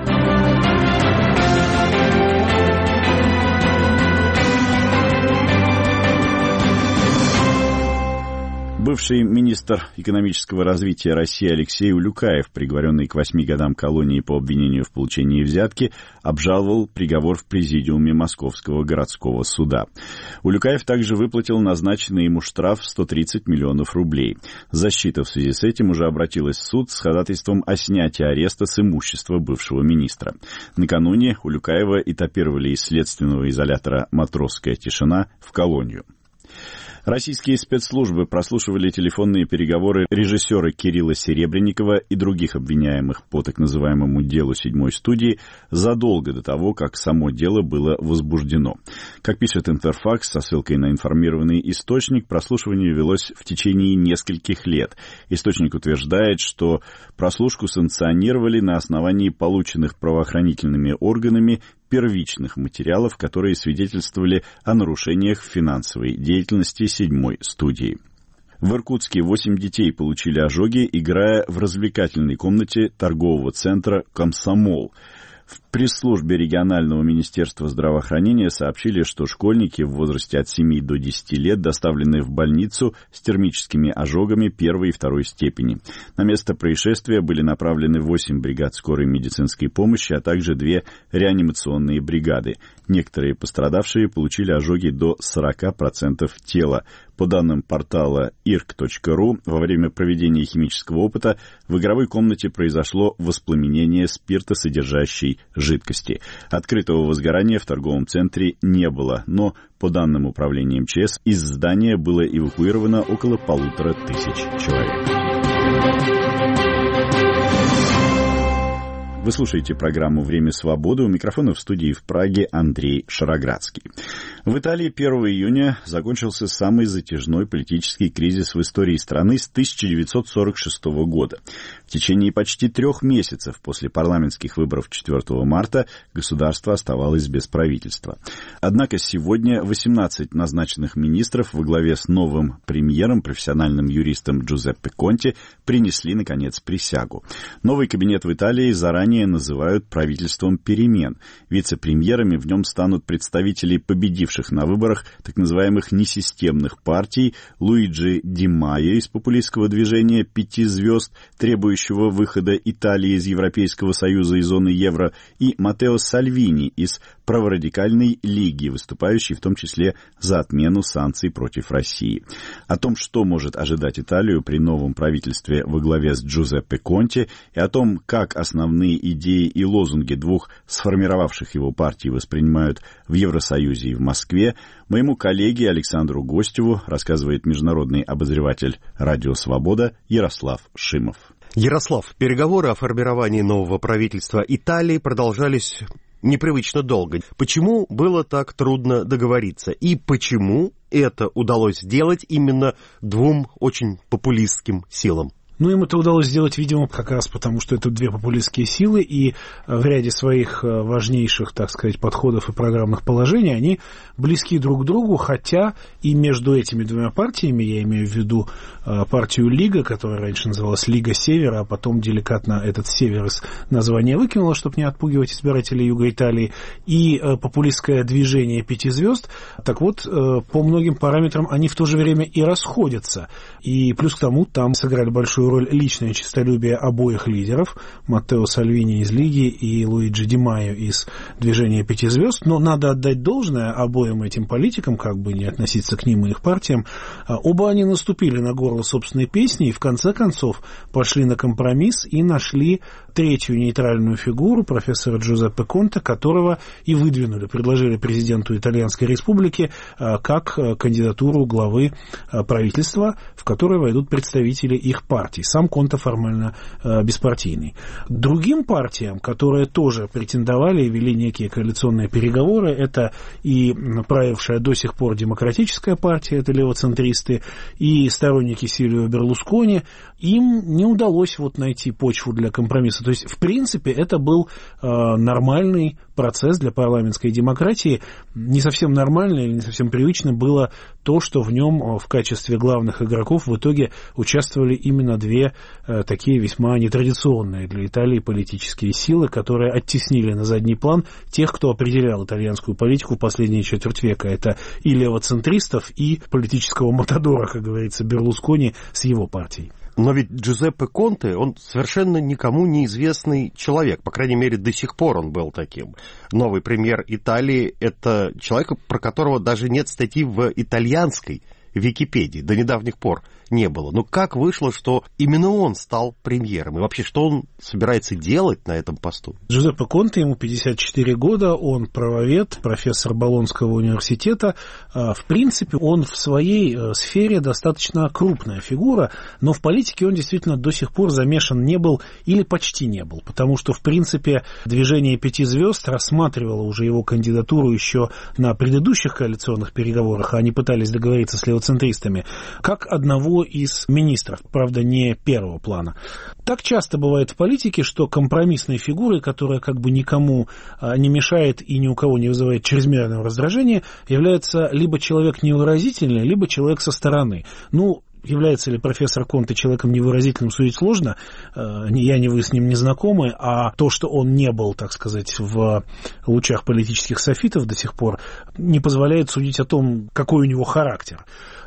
Бывший министр экономического развития России Алексей Улюкаев, приговоренный к восьми годам колонии по обвинению в получении взятки, обжаловал приговор в президиуме Московского городского суда. Улюкаев также выплатил назначенный ему штраф в сто тридцать миллионов рублей. Защита в связи с этим уже обратилась в суд с ходатайством о снятии ареста с имущества бывшего министра. Накануне Улюкаева этапировали из следственного изолятора «Матросская тишина» в колонию. Российские спецслужбы прослушивали телефонные переговоры режиссера Кирилла Серебренникова и других обвиняемых по так называемому делу седьмой студии задолго до того, как само дело было возбуждено. Как пишет Интерфакс со ссылкой на информированный источник, прослушивание велось в течение нескольких лет. Источник утверждает, что прослушку санкционировали на основании полученных правоохранительными органами первичных материалов, которые свидетельствовали о нарушениях в финансовой деятельности седьмой студии. В Иркутске восемь детей получили ожоги, играя в развлекательной комнате торгового центра «Комсомол». В пресс-службе регионального министерства здравоохранения сообщили, что школьники в возрасте от семи до десяти лет доставлены в больницу с термическими ожогами первой и второй степени. На место происшествия были направлены восемь бригад скорой медицинской помощи, а также две реанимационные бригады. Некоторые пострадавшие получили ожоги до сорок процентов тела. По данным портала ирк точка ру, во время проведения химического опыта в игровой комнате произошло воспламенение спиртосодержащей жидкости. Открытого возгорания в торговом центре не было, но, по данным управления эм че эс, из здания было эвакуировано около полутора тысяч человек. Вы слушаете программу «Время свободы». У микрофона в студии в Праге Андрей Шароградский. В Италии первого июня закончился самый затяжной политический кризис в истории страны с тысяча девятьсот сорок шестого года. В течение почти трех месяцев после парламентских выборов четвёртого марта государство оставалось без правительства. Однако сегодня восемнадцать назначенных министров во главе с новым премьером, профессиональным юристом Джузеппе Конте, принесли, наконец, присягу. Новый кабинет в Италии заранее называют правительством перемен. Вице-премьерами в нем станут представители победивших на выборах так называемых несистемных партий: Луиджи Ди Майо из популистского движения «Пяти звезд», требующего выхода Италии из Европейского Союза и зоны евро, и Маттео Сальвини из праворадикальной лиги, выступающей в том числе за отмену санкций против России. О том, что может ожидать Италию при новом правительстве во главе с Джузеппе Конте, и о том, как основные идеи и лозунги двух сформировавших его партий воспринимают в Евросоюзе и в Москве, моему коллеге Александру Гостеву рассказывает международный обозреватель «Радио Свобода» Ярослав Шимов. Ярослав, переговоры о формировании нового правительства Италии продолжались непривычно долго. Почему было так трудно договориться? И почему это удалось сделать именно двум очень популистским силам? Но им это удалось сделать, видимо, как раз потому, что это две популистские силы, и в ряде своих важнейших, так сказать, подходов и программных положений они близки друг к другу, хотя и между этими двумя партиями, я имею в виду партию Лига, которая раньше называлась Лига Севера, а потом деликатно этот Север из названия выкинула, чтобы не отпугивать избирателей Юга Италии, и популистское движение «Пяти звезд», так вот, по многим параметрам они в то же время и расходятся. И плюс к тому, там сыграли большую роль личное честолюбие обоих лидеров, Маттео Сальвини из Лиги и Луиджи Ди Майо из движения «Пяти звезд». Но надо отдать должное обоим этим политикам, как бы не относиться к ним и их партиям. Оба они наступили на горло собственной песни и в конце концов пошли на компромисс и нашли третью нейтральную фигуру, профессора Джузеппе Конте, которого и выдвинули, предложили президенту Итальянской Республики как кандидатуру главы правительства, в которое войдут представители их партий. Сам Конте формально беспартийный. Другим партиям, которые тоже претендовали и вели некие коалиционные переговоры, это и правившая до сих пор демократическая партия, это левоцентристы, и сторонники Сильвио Берлускони, им не удалось вот найти почву для компромисса. То есть, в принципе, это был э, нормальный процесс для парламентской демократии. Не совсем нормально или не совсем привычно было то, что в нем в качестве главных игроков в итоге участвовали именно две э, такие весьма нетрадиционные для Италии политические силы, которые оттеснили на задний план тех, кто определял итальянскую политику в последние четверть века. Это и левоцентристов, и политического матадора, как говорится, Берлускони с его партией. Но ведь Джузеппе Конте, он совершенно никому неизвестный человек. По крайней мере, до сих пор он был таким. Новый премьер Италии – это человек, про которого даже нет статьи в итальянской Википедии. До недавних пор не было. Но как вышло, что именно он стал премьером? И вообще, что он собирается делать на этом посту? Джузеппе Конте, ему пятьдесят четыре года, он правовед, профессор Болонского университета. В принципе, он в своей сфере достаточно крупная фигура, но в политике он действительно до сих пор замешан не был или почти не был, потому что, в принципе, движение «Пяти звезд» рассматривало уже его кандидатуру еще на предыдущих коалиционных переговорах, а они пытались договориться с левоцентристами, как одного из министров, правда, не первого плана. Так часто бывает в политике, что компромиссной фигурой, которая как бы никому не мешает и ни у кого не вызывает чрезмерного раздражения, является либо человек невыразительный, либо человек со стороны. Ну, является ли профессор Конте человеком невыразительным, судить сложно. Я не вы с ним не знакомы, а то, что он не был, так сказать, в лучах политических софитов до сих пор, не позволяет судить о том, какой у него характер.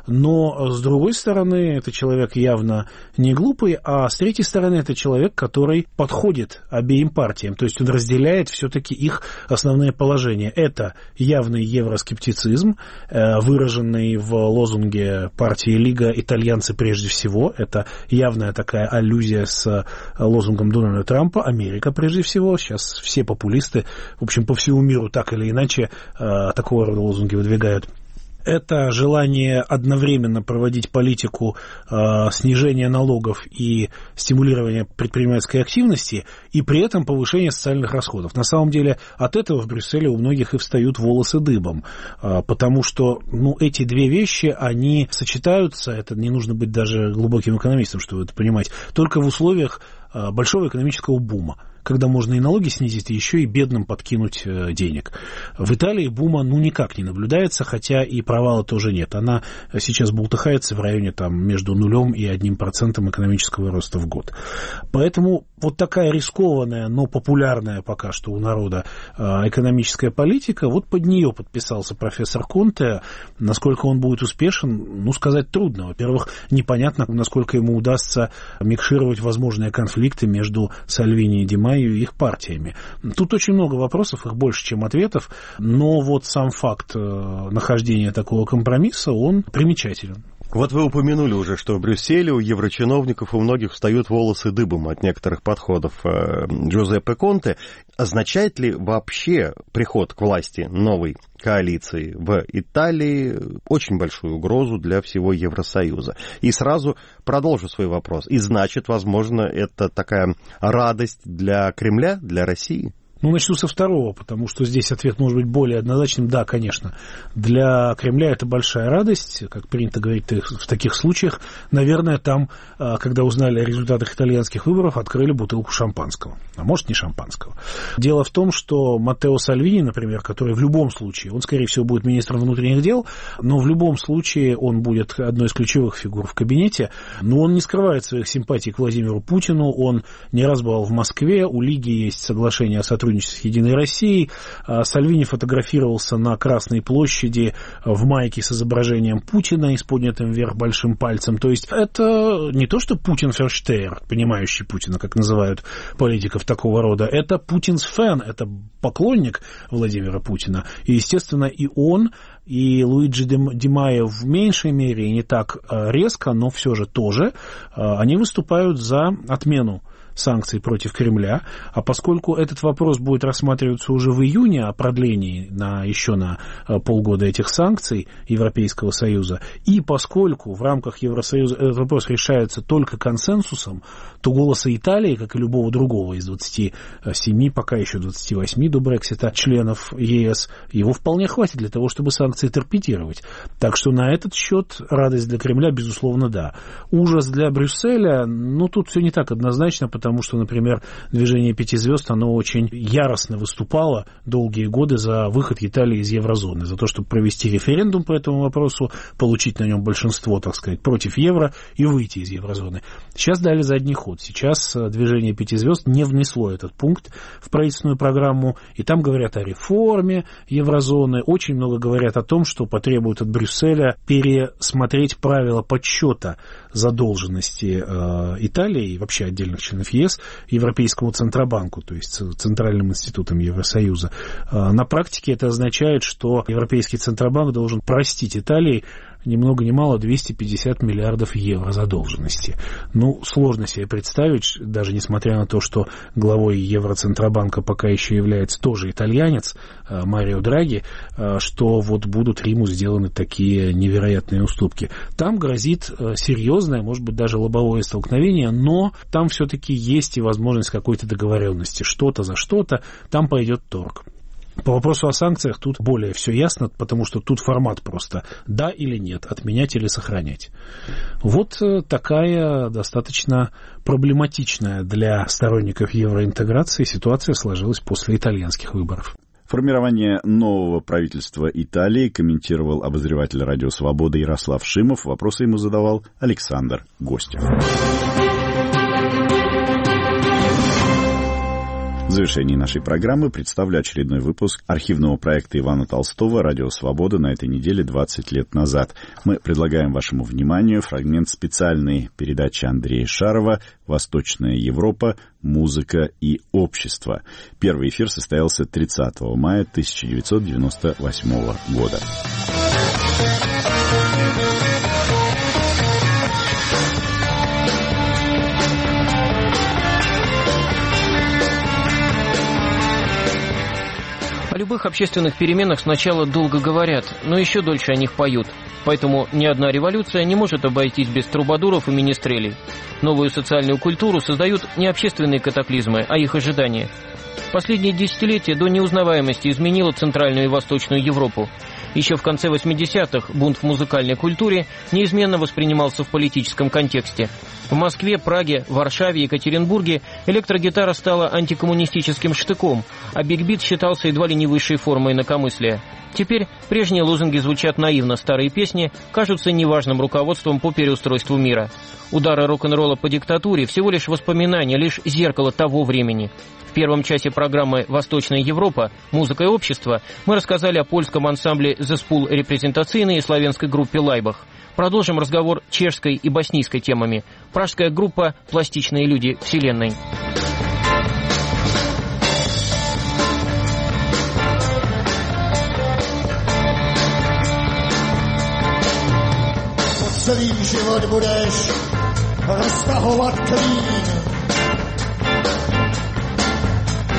Но, с другой стороны, это человек явно не глупый, а с третьей стороны, это человек, который подходит обеим партиям. То есть он разделяет все-таки их основные положения. Это явный евроскептицизм, выраженный в лозунге партии «Лига итальянцы прежде всего». Это явная такая аллюзия с лозунгом Дональда Трампа «Америка прежде всего». Сейчас все популисты, в общем, по всему миру так или иначе такого рода лозунги выдвигают. Это желание одновременно проводить политику э, снижения налогов и стимулирования предпринимательской активности, и при этом повышения социальных расходов. На самом деле от этого в Брюсселе у многих и встают волосы дыбом, э, потому что ну, эти две вещи, они сочетаются, это не нужно быть даже глубоким экономистом, чтобы это понимать, только в условиях э, большого экономического бума, когда можно и налоги снизить, и еще и бедным подкинуть денег. В Италии бума ну никак не наблюдается, хотя и провала тоже нет. Она сейчас бултыхается в районе там, между нулем и одним процентом экономического роста в год. Поэтому вот такая рискованная, но популярная пока что у народа экономическая политика, вот под нее подписался профессор Конте. Насколько он будет успешен, ну, сказать трудно. Во-первых, непонятно, насколько ему удастся микшировать возможные конфликты между Сальвини и Ди Майо и их партиями. Тут очень много вопросов, их больше, чем ответов, но вот сам факт нахождения такого компромисса, он примечателен. Вот вы упомянули уже, что в Брюсселе у еврочиновников у многих встают волосы дыбом от некоторых подходов Джузеппе Конте. Означает ли вообще приход к власти новой коалиции в Италии очень большую угрозу для всего Евросоюза? И сразу продолжу свой вопрос. И значит, возможно, это такая радость для Кремля, для России? Ну, начну со второго, потому что здесь ответ может быть более однозначным. Да, конечно, для Кремля это большая радость, как принято говорить в таких случаях. Наверное, там, когда узнали о результатах итальянских выборов, открыли бутылку шампанского. А может, не шампанского. Дело в том, что Маттео Сальвини, например, который в любом случае, он, скорее всего, будет министром внутренних дел, но в любом случае он будет одной из ключевых фигур в кабинете, но он не скрывает своих симпатий к Владимиру Путину, он не раз бывал в Москве, у Лиги есть соглашение о сотрудничестве с Единой Россией. Сальвини фотографировался на Красной площади в майке с изображением Путина и с поднятым вверх большим пальцем. То есть это не то, что Путин-ферштейр, понимающий Путина, как называют политиков такого рода, это Путинс-фэн, это поклонник Владимира Путина. И, естественно, и он, и Луиджи Ди Майо в меньшей мере, и не так резко, но все же тоже, они выступают за отмену санкций против Кремля, а поскольку этот вопрос будет рассматриваться уже в июне о продлении на, еще на полгода этих санкций Европейского Союза, и поскольку в рамках Евросоюза этот вопрос решается только консенсусом, то голоса Италии, как и любого другого из двадцати семи, пока еще двадцати восьми до Брексита членов ЕС, его вполне хватит для того, чтобы санкции торпедировать. Так что на этот счет радость для Кремля, безусловно, да. Ужас для Брюсселя, ну, тут все не так однозначно, потому что, например, движение пяти звезд, оно очень яростно выступало долгие годы за выход Италии из еврозоны, за то, чтобы провести референдум по этому вопросу, получить на нем большинство, так сказать, против евро и выйти из еврозоны. Сейчас дали задний ход. Сейчас движение пяти звезд не внесло этот пункт в правительственную программу, и там говорят о реформе еврозоны, очень много говорят о том, что потребуют от Брюсселя пересмотреть правила подсчета задолженности э, Италии и вообще отдельных членов ЕС Европейскому Центробанку, то есть Центральным институтом Евросоюза. Э, на практике это означает, что Европейский Центробанк должен простить Италии ни много ни мало двести пятьдесят миллиардов евро задолженности. Ну, сложно себе представить, даже несмотря на то, что главой Евроцентробанка пока еще является тоже итальянец, Марио Драги, что вот будут Риму сделаны такие невероятные уступки. Там грозит серьезное, может быть, даже лобовое столкновение, но там все-таки есть и возможность какой-то договоренности. Что-то за что-то, там пойдет торг. По вопросу о санкциях тут более все ясно, потому что тут формат просто да или нет, отменять или сохранять. Вот такая достаточно проблематичная для сторонников евроинтеграции ситуация сложилась после итальянских выборов. Формирование нового правительства Италии комментировал обозреватель «Радио Свобода» Ярослав Шимов. Вопросы ему задавал Александр Гостев. В завершении нашей программы представлю очередной выпуск архивного проекта Ивана Толстого «Радио Свобода» на этой неделе двадцать лет назад. Мы предлагаем вашему вниманию фрагмент специальной передачи Андрея Шарова «Восточная Европа. Музыка и общество». Первый эфир состоялся тридцатого мая тысяча девятьсот девяносто восьмого года. О любых общественных переменах сначала долго говорят, но еще дольше о них поют. Поэтому ни одна революция не может обойтись без трубадуров и министрелей. Новую социальную культуру создают не общественные катаклизмы, а их ожидания. Последние десятилетия до неузнаваемости изменило Центральную и Восточную Европу. Еще в конце восьмидесятых бунт в музыкальной культуре неизменно воспринимался в политическом контексте. В Москве, Праге, Варшаве, Екатеринбурге электрогитара стала антикоммунистическим штыком, а биг-бит считался едва ли не высшей формой инакомыслия. Теперь прежние лозунги звучат наивно, старые песни кажутся неважным руководством по переустройству мира. Удары рок-н-ролла по диктатуре всего лишь воспоминания, лишь зеркало того времени. В первом часе программы «Восточная Европа. Музыка и общество» мы рассказали о польском ансамбле «Зеспул репрезентационный» и славянской группе «Лайбах». Продолжим разговор чешской и боснийской темами. Пражская группа «Пластичные люди Вселенной». Celý život budeš roztahovat klín,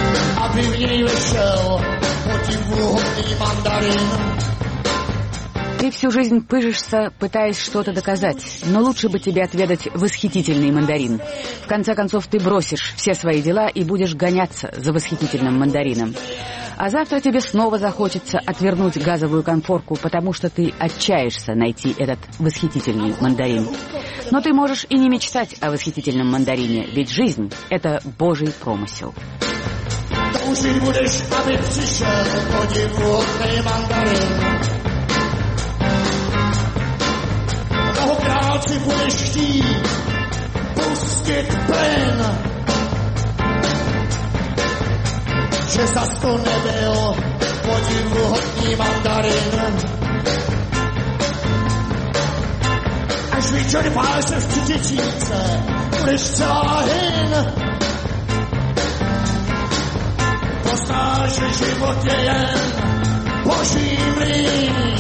aby v něj vešel protivúhodný mandarin. Ты всю жизнь пыжишься, пытаясь что-то доказать, но лучше бы тебе отведать восхитительный мандарин. В конце концов, ты бросишь все свои дела и будешь гоняться за восхитительным мандарином. А завтра тебе снова захочется отвернуть газовую конфорку, потому что ты отчаешься найти этот восхитительный мандарин. Но ты можешь и не мечтать о восхитительном мандарине, ведь жизнь — это Божий промысел. Toužit budeš, aby přišel podivuhodný mandarin. Mnohokrát si budeš chtít pustit plyn, že zas to nebyl podivuhodný mandarin. Až vyčerpáš se v třicíce, budeš celá hyn. Poznáš, že život je jen boží mlýn.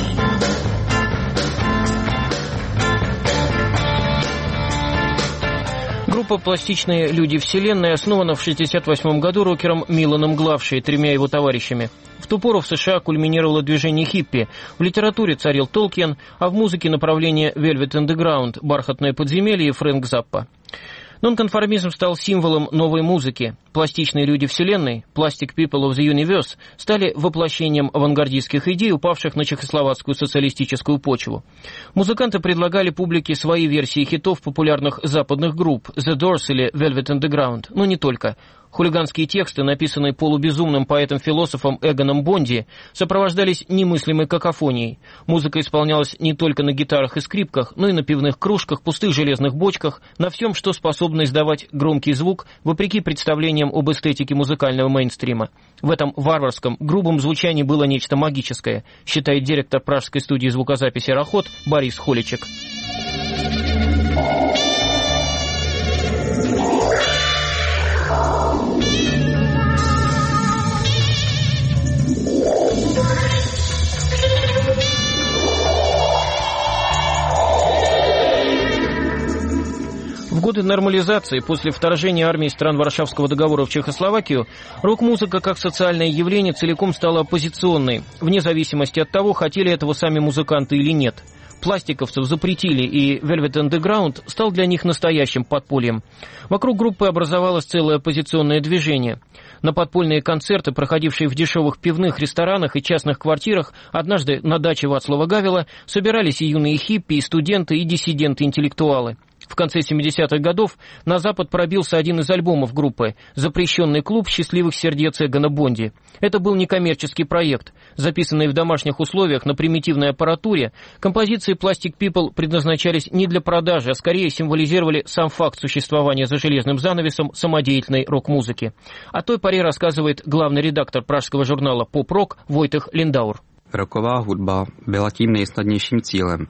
Группа «Пластичные люди Вселенной» основана в шестьдесят восьмом году рокером Миланом Главши и тремя его товарищами. В ту пору в США кульминировало движение хиппи, в литературе царил Толкин, а в музыке направление Velvet Underground, бархатное подземелье и Фрэнк Заппа. Нонконформизм стал символом новой музыки. Пластичные люди Вселенной, Plastic People of the Universe, стали воплощением авангардистских идей, упавших на чехословацкую социалистическую почву. Музыканты предлагали публике свои версии хитов популярных западных групп The Doors или Velvet Underground, но не только. Хулиганские тексты, написанные полубезумным поэтом-философом Эгоном Бонди, сопровождались немыслимой какофонией. Музыка исполнялась не только на гитарах и скрипках, но и на пивных кружках, пустых железных бочках, на всем, что способно издавать громкий звук, вопреки представлениям об эстетике музыкального мейнстрима. В этом варварском, грубом звучании было нечто магическое, считает директор пражской студии звукозаписи «Рахот» Борис Холичек. В годы нормализации после вторжения армии стран Варшавского договора в Чехословакию рок-музыка как социальное явление целиком стала оппозиционной, вне зависимости от того, хотели этого сами музыканты или нет. Пластиковцев запретили, и Velvet Underground стал для них настоящим подпольем. Вокруг группы образовалось целое оппозиционное движение. На подпольные концерты, проходившие в дешевых пивных ресторанах и частных квартирах, однажды на даче Вацлава Гавела, собирались и юные хиппи, и студенты, и диссиденты-интеллектуалы. В конце семидесятых годов на Запад пробился один из альбомов группы «Запрещенный клуб счастливых сердец» Эгона Бонди. Это был некоммерческий проект. Записанные в домашних условиях на примитивной аппаратуре, композиции Plastic People предназначались не для продажи, а скорее символизировали сам факт существования за железным занавесом самодеятельной рок-музыки. О той поре рассказывает главный редактор пражского журнала «Поп-рок» Войтех Линдаур. Роковая hudba byla tím nejsnadnějším cílem.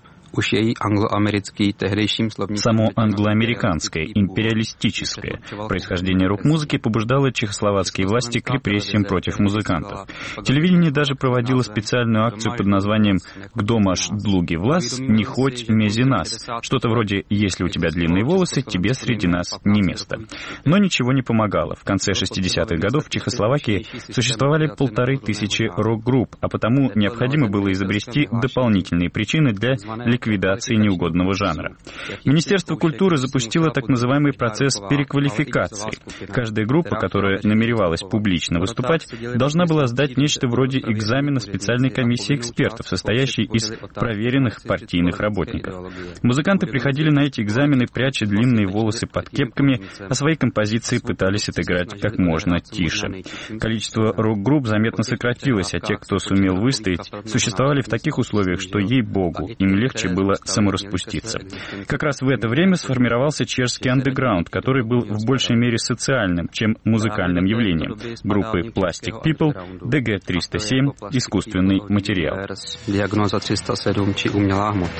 Само англоамериканское, империалистическое происхождение рок-музыки побуждало чехословацкие власти к репрессиям против музыкантов. Телевидение даже проводило специальную акцию под названием «Кдо маш длуги влас, не хоть мези нас». Что-то вроде «Если у тебя длинные волосы, тебе среди нас не место». Но ничего не помогало. В конце шестидесятых годов в Чехословакии существовали полторы тысячи рок-групп, а потому необходимо было изобрести дополнительные причины для ликвидации неугодного жанра. Министерство культуры запустило так называемый процесс переквалификации. Каждая группа, которая намеревалась публично выступать, должна была сдать нечто вроде экзамена специальной комиссии экспертов, состоящей из проверенных партийных работников. Музыканты приходили на эти экзамены, пряча длинные волосы под кепками, а свои композиции пытались отыграть как можно тише. Количество рок-групп заметно сократилось, а те, кто сумел выстоять, существовали в таких условиях, что, ей-богу, им легче было самораспуститься. Как раз в это время сформировался чешский андеграунд, который был в большей мере социальным, чем музыкальным явлением. Группы Plastic People, ди джи триста семь, искусственный материал. Диагноза триста семь чи умелая хмота.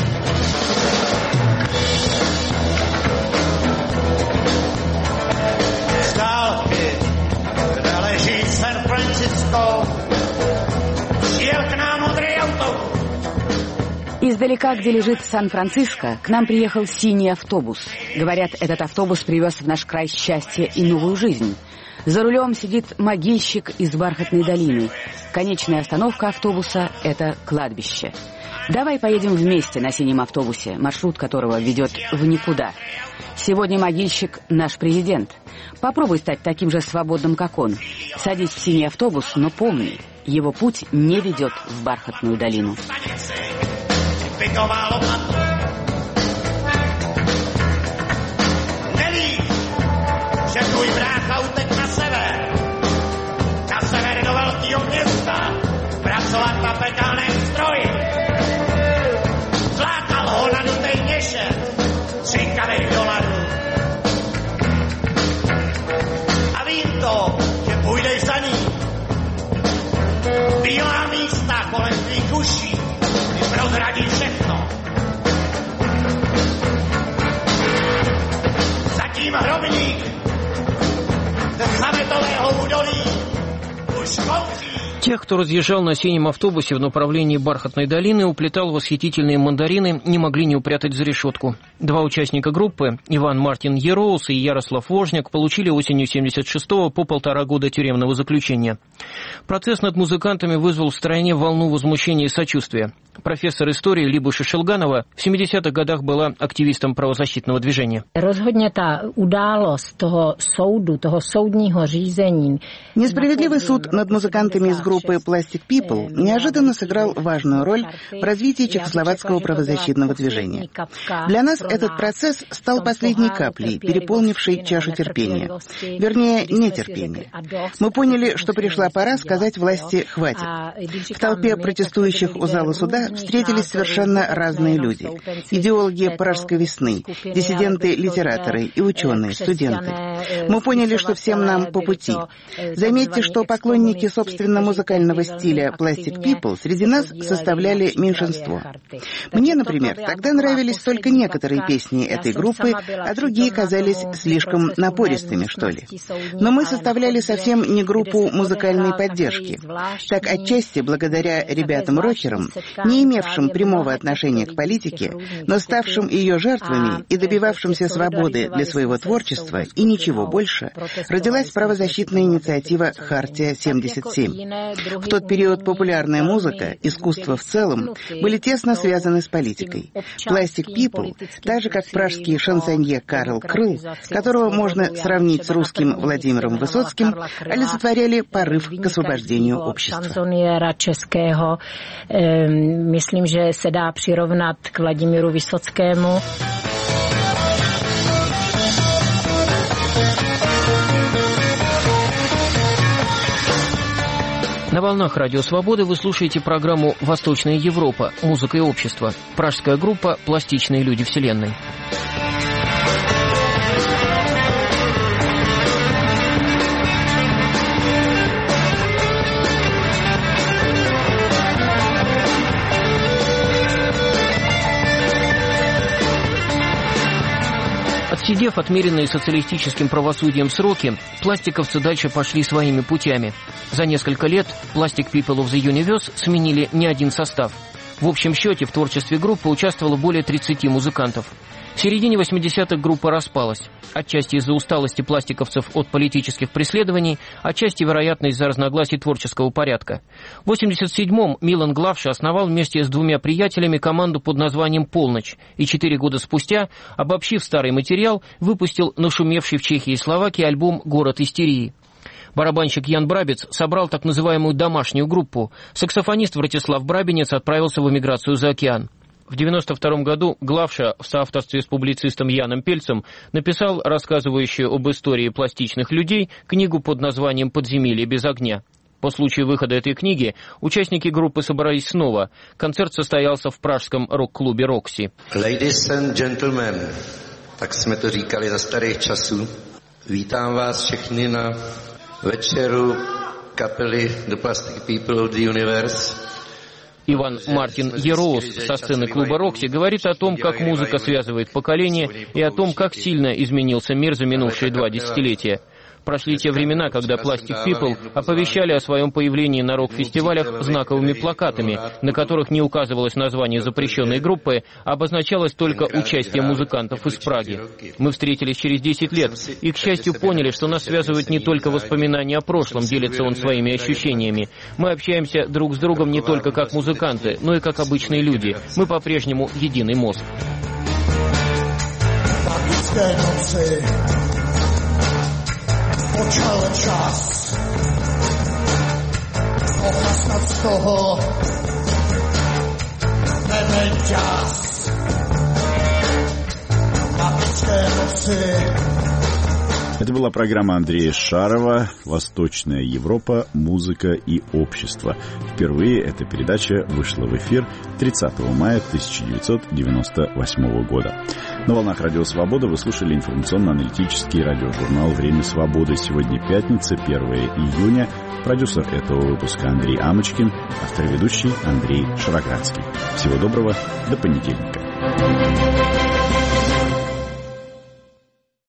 Издалека, где лежит Сан-Франциско, к нам приехал синий автобус. Говорят, этот автобус привез в наш край счастье и новую жизнь. За рулем сидит могильщик из Бархатной долины. Конечная остановка автобуса — это кладбище. Давай поедем вместе на синем автобусе, маршрут которого ведет в никуда. Сегодня могильщик — наш президент. Попробуй стать таким же свободным, как он. Садись в синий автобус, но помни, его путь не ведет в бархатную долину. Že tvůj brácha utek na sever, na sever do velkého města, pracovat na pekelném stroji. Zlákal ho na dutej měše, třinkavých dolarů. A vím to, že půjdeš za ní. Bílá místa kolem tvých uší ti prozradí všechno. Zatím hrobník Тех, кто разъезжал на синем автобусе в направлении Бархатной долины, уплетал восхитительные мандарины, не могли не упрятать за решетку. Два участника группы, Иван Мартин Ероус и Ярослав Вожняк, получили осенью семьдесят шестого по полтора года тюремного заключения. Процесс над музыкантами вызвал в стране волну возмущения и сочувствия. Профессор истории Либуша Шелганова в семидесятых годах была активистом правозащитного движения. Rozhodně ta událost toho soudu, toho soudního řízení. Несправедливый суд над музыкантами из группы Plastic People неожиданно сыграл важную роль в развитии чехословацкого правозащитного движения. Для нас этот процесс стал последней каплей, переполнившей чашу терпения. Вернее, нетерпения. Мы поняли, что пришла пора сказать власти «хватит». В толпе протестующих у зала суда встретились совершенно разные люди. Идеологи Пражской весны, диссиденты-литераторы и ученые, студенты. Мы поняли, что всем нам по пути. Заметьте, что поклонники, собственно, музыкального стиля Plastic People среди нас составляли меньшинство. Мне, например, тогда нравились только некоторые песни этой группы, а другие казались слишком напористыми, что ли. Но мы составляли совсем не группу музыкальной поддержки. Так, отчасти, благодаря ребятам-рокерам, не имевшим прямого отношения к политике, но ставшим ее жертвами и добивавшимся свободы для своего творчества и ничего больше, родилась правозащитная инициатива «Хартия-семьдесят семь». В тот период популярная музыка, искусство в целом, были тесно связаны с политикой. Plastic People, так же как пражский шансонье Карл Крыл, которого можно сравнить с русским Владимиром Высоцким, олицетворяли порыв к освобождению общества. Myslím, že se dá přirovnat k Vladimíru Vysockému. На волнах Радио Свободы вы слушаете программу «Восточная Европа. Музыка и общество». Пражская группа «Пластичные люди Вселенной». Отсидев отмеренные социалистическим правосудием сроки, пластиковцы дальше пошли своими путями. За несколько лет Plastic People of the Universe сменили не один состав. В общем счете в творчестве группы участвовало более тридцати музыкантов. В середине восьмидесятых группа распалась. Отчасти из-за усталости пластиковцев от политических преследований, отчасти, вероятно, из-за разногласий творческого порядка. В восемьдесят седьмом Милан Главша основал вместе с двумя приятелями команду под названием «Полночь», и четыре года спустя, обобщив старый материал, выпустил нашумевший в Чехии и Словакии альбом «Город истерии». Барабанщик Ян Брабец собрал так называемую «домашнюю группу». Саксофонист Вратислав Брабинец отправился в эмиграцию за океан. В девяносто втором году Главша в соавторстве с публицистом Яном Пельцем написал рассказывающую об истории пластичных людей книгу под названием «Подземелье без огня». По случаю выхода этой книги участники группы собрались снова. Концерт состоялся в пражском рок-клубе «Рокси». Ladies and gentlemen, tak jsme to říkali za starých časů. Vítám vás všechny na večeru kapely The Plastic People of the Universe. Иван Мартин Ероус со сцены клуба «Рокси» говорит о том, как музыка связывает поколения и о том, как сильно изменился мир за минувшие два десятилетия. Прошли те времена, когда Plastic People оповещали о своем появлении на рок-фестивалях знаковыми плакатами, на которых не указывалось название запрещенной группы, а обозначалось только участие музыкантов из Праги. Мы встретились через десять лет и, к счастью, поняли, что нас связывают не только воспоминания о прошлом, делится он своими ощущениями. Мы общаемся друг с другом не только как музыканты, но и как обычные люди. Мы по-прежнему единый мозг. Počal čas, ochasnat z toho, nemeň čas, na pičké noci. Это была программа Андрея Шарова «Восточная Европа. Музыка и общество». Впервые эта передача вышла в эфир тридцатого мая тысяча девятьсот девяносто восьмого года. На волнах Радио Свобода вы слушали информационно-аналитический радиожурнал «Время свободы». Сегодня пятница, первое июня. Продюсер этого выпуска Андрей Амочкин, автор и ведущий Андрей Шароградский. Всего доброго, до понедельника.